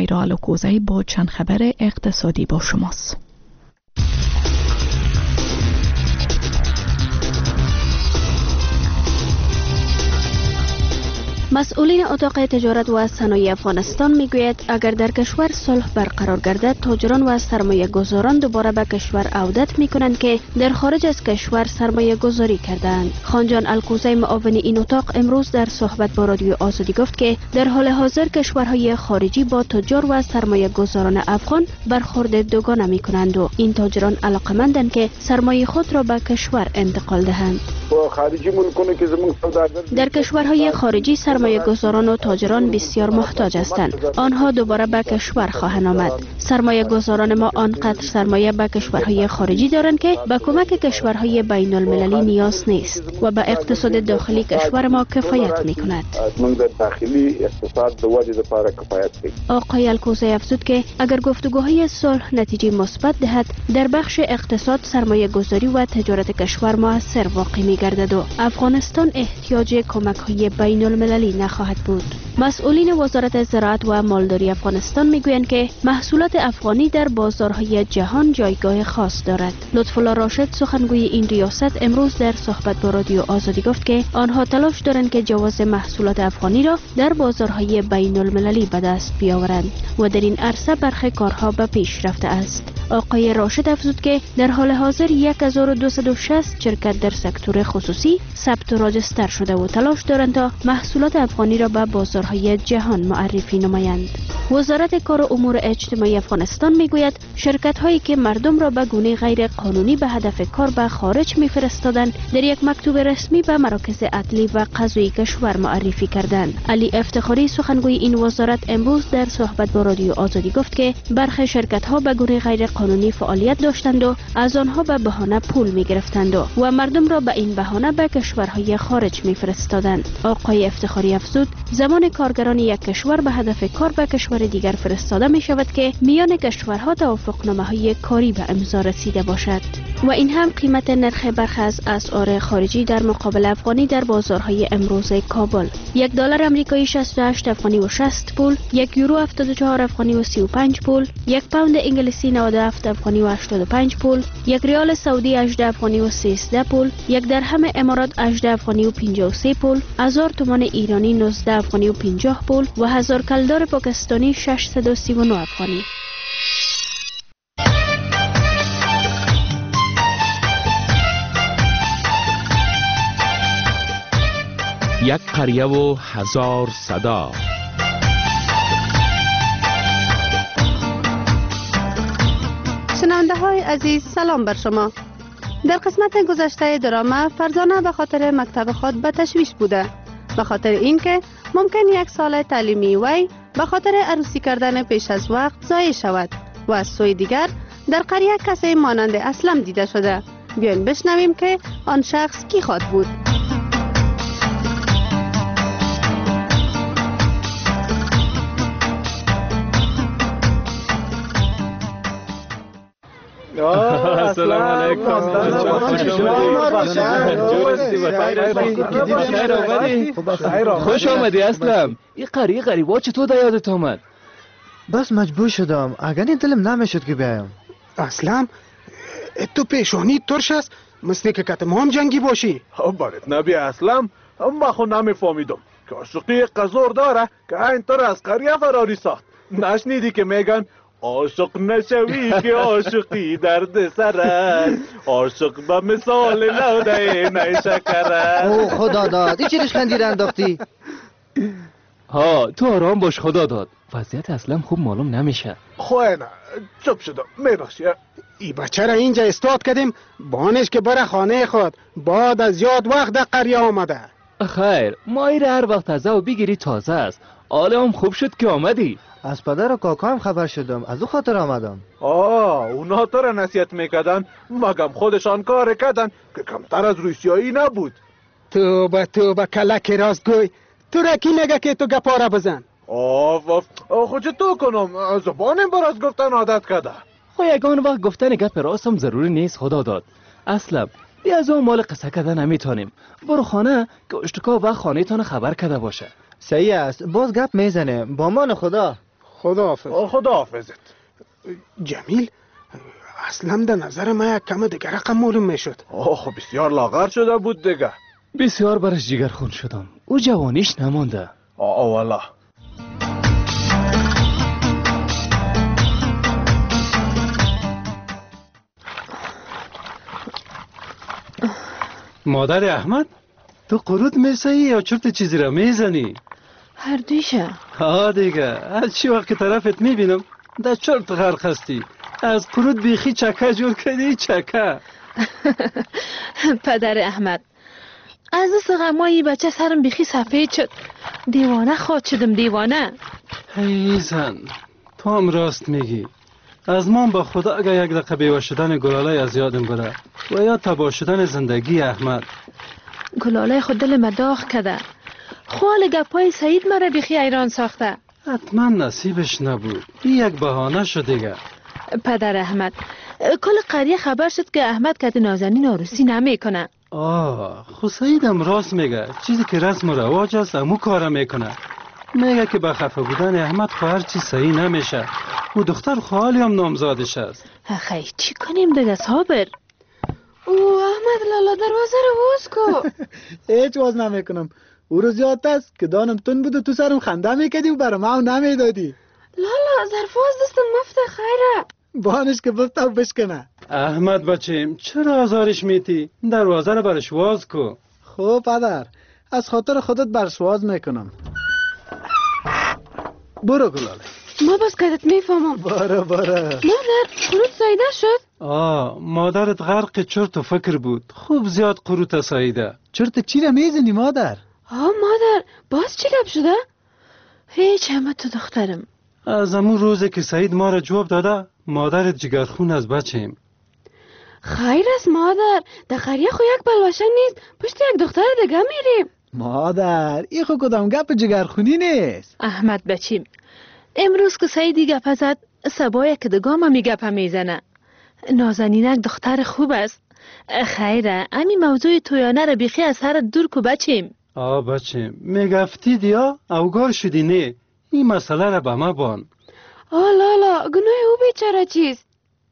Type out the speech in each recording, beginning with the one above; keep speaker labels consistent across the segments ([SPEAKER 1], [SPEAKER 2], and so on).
[SPEAKER 1] سمیرا الوکوزی با چند خبر اقتصادی با شماست.
[SPEAKER 2] مسئولین اتاق تجارت و صنایع افغانستان میگوید اگر در کشور صلح برقرار گردد تاجران و سرمایه گذاران دوباره به کشور عودت میکنند که در خارج از کشور سرمایه گذاری کردند. خانجان الکوزی معاون این اتاق امروز در صحبت با رادیو آزادی گفت که در حال حاضر کشورهای خارجی با تجار و سرمایه گذاران افغان برخورد دوگانه میکنند و این تاجران علاقمندند که سرمایه خود را به کشور انتقال دهند. در کشورهای خارجی سرمایه گذاران و تاجران بسیار محتاج هستند. آنها دوباره به کشور خواهند آمد. سرمایه گذاران ما آنقدر سرمایه به کشورهای خارجی دارند که به کمک کشورهای بین المللی نیاز نیست و به اقتصاد داخلی کشور ما کفایت می کند. آقای الکوزی افزود که اگر گفتگوهای صلح نتیجه مثبت دهد در بخش اقتصاد سرمایه گذاری و تجارت کشور موثر واقع می گردد و افغانستان احتیاج کمک های بین المللی نخواهد بود. مسئولین وزارت زراعت و مالداری افغانستان میگویند که محصولات افغانی در بازارهای جهان جایگاه خاص دارد. لطفالله راشد سخنگوی این ریاست امروز در صحبت با رادیو آزادی گفت که آنها تلاش دارند که جواز محصولات افغانی را در بازارهای بین المللی به دست بیاورند و در این عرصه برخی کارها به پیش رفته است. آقای راشد افزود که در حال حاضر 1260 شرکت در سکتور خصوصی ثبت و راجستر شده و تلاش دارند تا محصولات افغانی را به بازارهای جهان معرفی نمایند. وزارت کار و امور اجتماعی افغانستان میگوید شرکت هایی که مردم را به گونه غیر قانونی به هدف کار به خارج میفرستادند در یک مکتوب رسمی به مراکز عدلی و قضایی کشور معرفی کردند. علی افتخاری سخنگوی این وزارت امروز در صحبت با رادیو آزادی گفت که برخی شرکت ها به گونه غیر قانونی فعالیت داشتند و از آنها به بهانه پول میگرفتند و مردم را به این بهانه به کشورهای خارج میفرستادند. آقای افتخاری افزود زمان کارگران یک کشور به هدف کار به کشور دیگر فرستاده می شود که میان کشورها توافقنامه‌های کاری به امضا رسیده باشد. و این هم قیمت نرخ برخی از اسعار خارجی در مقابل افغانی در بازارهای امروز کابل: یک دلار آمریکایی 68 افغانی و 60 پول، یک یورو 74 افغانی و 35 پول، یک پوند انگلیسی 97 افغانی و 85 پول، یک ریال سعودی 18 افغانی و 13 پول، یک درهم امارات 18 افغانی و 53 پول، 1000 تومان ایرانی 19 افغانی و 50 پول و 1000 کلدار پاکستانی 639 افغانی.
[SPEAKER 3] یک قریه و 1000 صدا.
[SPEAKER 4] شنونده های عزیز سلام بر شما. در قسمت گذشته درامه فرزانه به خاطر مکتب خود به تشویش بوده، به خاطر اینکه ممکن یک سال تعلیمی وی به خاطر عروسی کردن پیش از وقت ضایع شود و از سوی دیگر در قریه کسی مانند اسلم دیده شده. بیاین بشنویم که آن شخص کی خواد بود.
[SPEAKER 5] السلام علیکم. خوش آمدی اسلم. این قریه غریبا چطور یادت آمد؟
[SPEAKER 6] بس مجبور شدم، اگر دلم نمیشد که بیایم.
[SPEAKER 7] اسلم تو پیشانی ترش است، مثل که کتم هم جنگی باشی.
[SPEAKER 8] بارت نبی اسلم، ما خود نمیفهمیدم که عاشقی قزور داره که اینطور از قریه فراری ساخت. نشنیدی که میگن عاشق نشوی که عاشقی درد سر است، عاشق به مثال لوده نیشکر است.
[SPEAKER 6] او خدا داد، این چی ریشخندی را انداختی؟
[SPEAKER 5] ها تو آرام باش، خدا داد. وضعیت اصلا خوب معلوم نمیشه.
[SPEAKER 8] خواه نه چپ شدم، میبخشی.
[SPEAKER 7] ای بچه را اینجا استاد کردیم بانش که بره خانه خود، بعد از یاد وقت در قریه آمده.
[SPEAKER 5] خیر ما ایره هر وقت تازه و بگیری تازه است. حالا هم خوب شد که آمدی.
[SPEAKER 6] از پدر و کاکا هم خبر شدم، از او خاطر آمدم.
[SPEAKER 8] اونا تو را نصیحت میکردن، مگم خودشان کار کردن که کمتر از روسیایی نبود.
[SPEAKER 7] توبه کلک راستگوی، تو را کی نگه که تو گپاره بزن.
[SPEAKER 8] خود چه تو کنم، زبانم بر از گفتن عادت کرده.
[SPEAKER 5] خو یگان وقت گفتن گپ راست هم ضروری نیست. خدا داد اصلا بیا از اون مال قصه کردن نمیتونیم. برو خانه که اشتکا و خانه تان خبر کرده باشه.
[SPEAKER 6] صحیح است، باز گپ میزنه. با مان خدا.
[SPEAKER 7] خداحافظ.
[SPEAKER 8] خداحافظت.
[SPEAKER 7] جمیل، اصلا در نظر من یک کم دیگر رقم معلوم میشد.
[SPEAKER 8] خب بسیار لاغر شده بود دیگه.
[SPEAKER 5] بسیار برش جگرخون شدم. او جوانیش نمانده.
[SPEAKER 8] والا.
[SPEAKER 5] مادر احمد، تو قرود میسایی یا چرت چیزی را میزنی؟
[SPEAKER 1] هر دویشه.
[SPEAKER 5] ها دیگه، از چی وقت که طرفت میبینم در چرت غرق هستی. از قرود بیخی چکه جور کردی. چکه.
[SPEAKER 1] پدر احمد، از غمای بچه سرم بیخی سفید شد. دیوانه خود شدم، دیوانه.
[SPEAKER 5] ای زن، تو هم راست میگی. از من با خدا اگر یک دقیقه بیوه شدن گلاله از یادم بره و یا تباه شدن زندگی احمد.
[SPEAKER 1] گلاله خود دل ما داغ کرده. خوال گپای سعید مرا بیخی ایران ساخته.
[SPEAKER 5] حتما نصیبش نبود. این یک بهانه شد دیگه.
[SPEAKER 1] پدر احمد، کل قریه خبر شد که احمد کت نازنین عروسی نمیکنه.
[SPEAKER 5] خود سعیدم راست میگه. چیزی که رسم و رواج است امو کار میکنه. میگه که به خفه بودن احمد خو هر چی صحیح نمیشه. او دختر خوالی هم نامزادش است.
[SPEAKER 1] خیلی چی کنیم دیگه صابر؟
[SPEAKER 4] او احمد لالا دروازه رو باز کو.
[SPEAKER 6] هیچ باز نمیکنم. او رو زیاد است که دانم تون بود و تو سرم خنده میکردی و برام او نمیدادی.
[SPEAKER 4] لالا ظرفاز دستم مفته خیره.
[SPEAKER 6] بانش که بسته و بشکنه.
[SPEAKER 5] احمد بچیم چرا آزارش میتی؟ دروازه رو برش واز کو.
[SPEAKER 6] خب پدر، از خاطر خودت برش واز میکنم. برو گلاله.
[SPEAKER 4] ما بس کدت میفهمم.
[SPEAKER 6] برو.
[SPEAKER 4] مادر، قروت سایده شد؟
[SPEAKER 5] مادرت غرق چرت و فکر بود. خوب زیاد قروت سایده.
[SPEAKER 6] چرت چی را میزنی مادر؟
[SPEAKER 4] مادر، باز چی گپ شده؟
[SPEAKER 1] هیچ همه تو دخترم.
[SPEAKER 5] از امون روزی که سعید ما را جواب داده مادرت جگرخون از بچیم.
[SPEAKER 4] خیر است مادر، در قریه خو یک بلوشن نیست. پشت یک دختر دیگه میریم.
[SPEAKER 6] مادر، این خو کدام گپ جگرخونی نیست.
[SPEAKER 1] احمد بچیم، امروز که سعیدی گپ زد سبایه که دگام می گپ میزنه. نازنینک دختر خوب است. خیره، امی موضوع تویانه را بیخی از سر دور کو بچیم.
[SPEAKER 5] بچیم میگفتی دیا اوگار شدی نه. این مسئله را به ما بان.
[SPEAKER 4] لالا، گناه او بیچاره چیست؟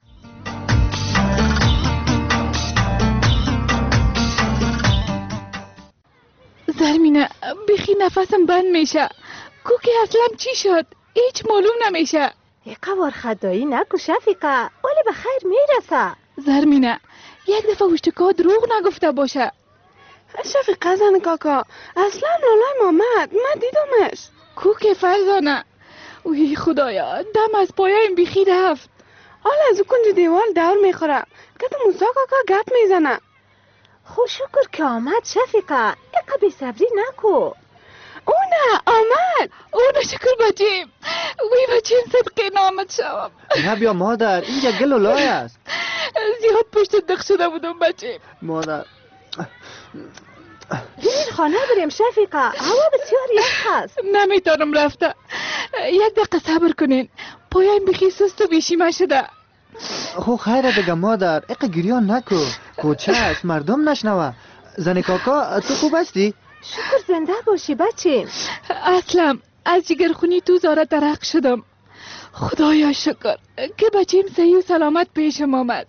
[SPEAKER 9] زرمینه، بیخی نفسم بند میشه. کوکی اصلا چی شد؟ هیچ معلوم نمیشه.
[SPEAKER 10] قوار خدایی نکو شفیقه، ولی به خیر میرسه.
[SPEAKER 9] زرمینه، یک دفعه وشتکا دروغ نگفته باشه.
[SPEAKER 4] شفیقه زن کاکا، اصلا لالای مامد، من دیدمش.
[SPEAKER 9] کوکی فرزانه، وی خدایا، دم از پایم بیخی رفت.
[SPEAKER 4] حالا از او کنج دیوال دور میخوره که تو موسا کاکا گپ میزنه.
[SPEAKER 10] خو شکر که آمد شفیقه، اقا بی صبری نکو.
[SPEAKER 9] او نه آمد. او نه شکر بچیم. وی بچیم صدقه نامد شوم.
[SPEAKER 6] نه بیا مادر، اینجا گل و لای است.
[SPEAKER 9] زیاد پشت دق شده بودم بچیم.
[SPEAKER 6] مادر
[SPEAKER 10] ببین خانه بریم شفیقه، هوا بسیار یخ است.
[SPEAKER 9] نمیتونم رفته. یک دقیقه صبر کنین، پایم بخی سست و بیشیمه شده.
[SPEAKER 6] خو خیره دیگه مادر، اقا گریان نکو. کوچه است، مردم نشنوه. زن کاکا تو خوب هستی؟
[SPEAKER 10] شکر زنده باشی بچیم.
[SPEAKER 9] اصلا از جگرخونی تو زاره درق شدم. خدایا شکر که بچیم صحیح و سلامت پیشم آمد.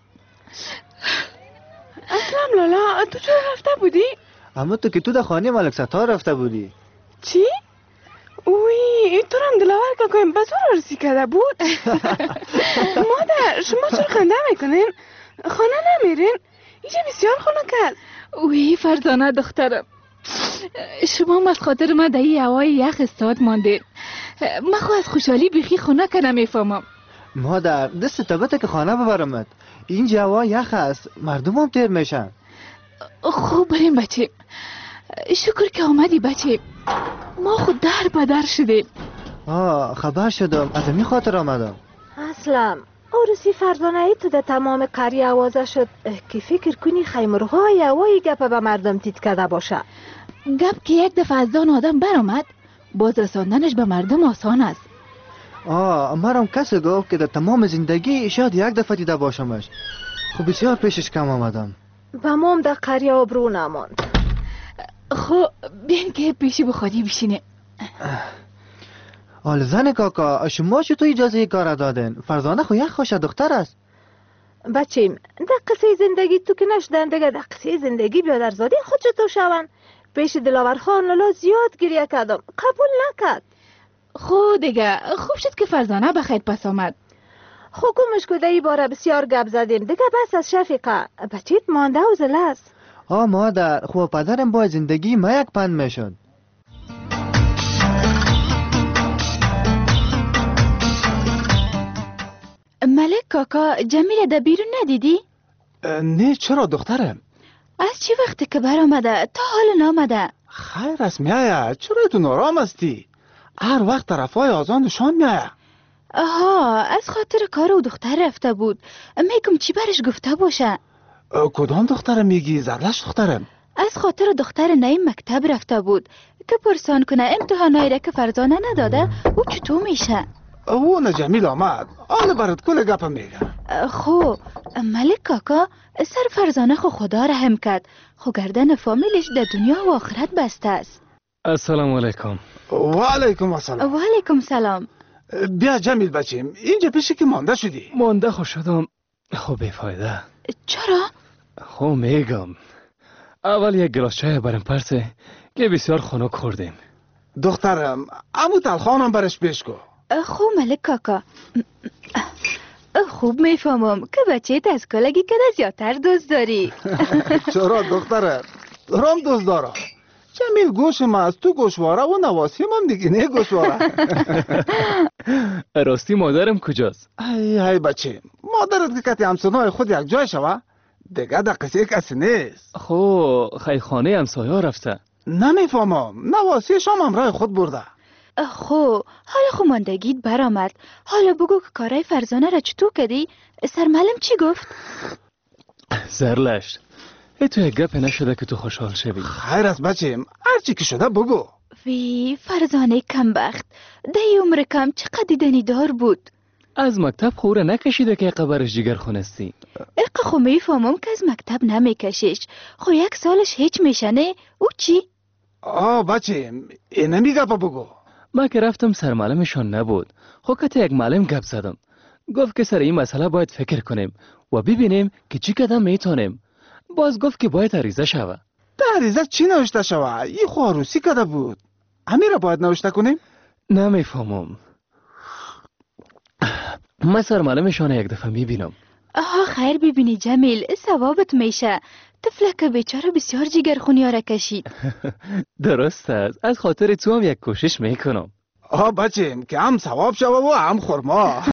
[SPEAKER 4] اصلا لالا، تو چرا رفته بودی؟
[SPEAKER 6] اما تو که تو در خانه ملک ستار رفته بودی.
[SPEAKER 4] چی؟ اوی، تو هم دلاور کاکایم بزار عرضی کرده بود. مادر، شما چرا خنده میکنین؟ خانه نمیرین؟ اینجا بسیار خنک است.
[SPEAKER 9] اوی فرزانه دخترم، شما از خاطر من در این هوای یخ استاد ماندین. من خو از خوشحالی بیخی خنک نمیفهمم.
[SPEAKER 6] مادر، دست تبته که خانه ببرمت. اینجا هوا یخ است، مردم هم تیر میشن.
[SPEAKER 9] خوب بریم بچیم. شکر که آمدی بچیم. ما خود در بدر شدیم.
[SPEAKER 6] خبر شدم، از این خاطر آمدم.
[SPEAKER 10] اصلا عروسی فرزانه ای تو در تمام قریه آوازه شد که فکر کنی خیمرهای هوایی گپ به مردم تیت کرده باشه.
[SPEAKER 9] گپ که یک دفعه از دان آدم برآمد، باز رساندنش به مردم آسان است.
[SPEAKER 6] مرام کسی گفت که در تمام زندگی شاید یک دفعه دیده باشمش. خب بسیار پیشش کم آمدم.
[SPEAKER 10] به مام در قریه آبرو نماند.
[SPEAKER 9] خب بین که پیشی بخوادی بشینه.
[SPEAKER 6] حال زن کاکا شما چطور اجازه کار دادن؟ فرزانه خو یک خوش دختر است.
[SPEAKER 10] بچیم در قصه زندگی تو که نشدن دیگه در قصه زندگی بیادرزادی خود چطور شون؟ پیش دلاور خان لالا زیاد گریه کردم قبول نکرد.
[SPEAKER 9] خود دیگه خوب شد که فرزانه بخیر پس آمد.
[SPEAKER 10] حکومش کده ای باره بسیار گپ زدیم دیگه بس از شفیقه بچیت مانده و زله است.
[SPEAKER 6] مادر خو پدرم با زندگی ما یک پند میشد.
[SPEAKER 2] ملک کاکا جمیل در بیرون ندیدی؟
[SPEAKER 8] نه چرا دخترم؟
[SPEAKER 2] از چی وقتی که برآمده تا حال نامده؟
[SPEAKER 8] خیر است میایه. چرا تو نارام استی؟ هر وقت طرفای آزان نشان میایه.
[SPEAKER 2] آها از خاطر کار و دختر رفته بود. میگم چی برش گفته باشه؟
[SPEAKER 8] کدام دخترم میگی؟ زرلش دخترم؟
[SPEAKER 2] از خاطر دختر نیم مکتب رفته بود که پرسان کنه امتحانایی را که فرزانه نداده او چطور میشه؟
[SPEAKER 8] او نه جمیل آمد آن برات کل گپ میگه.
[SPEAKER 2] خو ملک کاکا سر فرزانه خدا رحم کرد. خو گردن فامیلش در دنیا و آخرت بسته است.
[SPEAKER 3] السلام علیکم.
[SPEAKER 8] و علیکم السلام.
[SPEAKER 2] و علیکم سلام.
[SPEAKER 8] بیا جمیل بچیم اینجا پیشی که مانده شدی.
[SPEAKER 3] مانده خو شدم. خو بیفایده.
[SPEAKER 2] چرا؟
[SPEAKER 3] خو میگم اول یک گلاس چای برم پرسه که بسیار خنک خوردیم.
[SPEAKER 8] دخترم عمو تلخانم برش پیش کو.
[SPEAKER 2] خو ملک کاکا خوب میفهمم که بچه‌ت از کلگی که زیادتر دوست داری.
[SPEAKER 8] چرا دخترم دارم دوست دارم. جمیل گوش ما از تو گوشواره و نواسی من دیگه نه گوشواره.
[SPEAKER 3] راستی مادرم کجاست؟
[SPEAKER 8] ای بچه مادرت که کتی همسنای خود یک جای شوه دیگه در قصه کسی نیست.
[SPEAKER 3] خو خیخانه همسایه رفته.
[SPEAKER 8] نمیفهمم نواسی شام همراه خود برده.
[SPEAKER 2] خو حالا خو ماندگیت برآمد. حالا بگو که کارای فرزانه را چطور کردی؟ سرمعلم چی گفت؟
[SPEAKER 3] زرلشت تو یک گپ نشده که تو خوشحال شوی.
[SPEAKER 8] خیر است بچیم هرچی که شده بگو.
[SPEAKER 2] وی فرزانه کمبخت دی عمر کم چقدر دیدنی دار بود.
[SPEAKER 3] از مکتب خوره نکشیده که قبرش جگر خونستی.
[SPEAKER 2] اقا خو میفهمم که از مکتب نمیکشیش. خو یک سالش هیچ میشنه او چی؟
[SPEAKER 8] بچیم اینه میگه بگو.
[SPEAKER 3] من که رفتم سرمعلمشان نبود. خو که یک معلم گپ زدم گفت که سر این مسئله باید فکر کنیم و ببینیم که چی قدم میتونیم. باز گفت که باید عریضه شوه.
[SPEAKER 8] در عریضه چی نوشته شوه؟ یه خو عروسی کده بود همین باید نوشته کنیم؟
[SPEAKER 3] نمیفهمم. من سرمعلمشان یک دفعه میبینم.
[SPEAKER 2] خیر ببینی جمیل ثوابت میشه. طفلک بیچاره بسیار جگرخونی را کشید.
[SPEAKER 3] درست است از خاطر تو هم یک کوشش میکنم.
[SPEAKER 8] بچیم که هم ثواب شوه و هم خورما.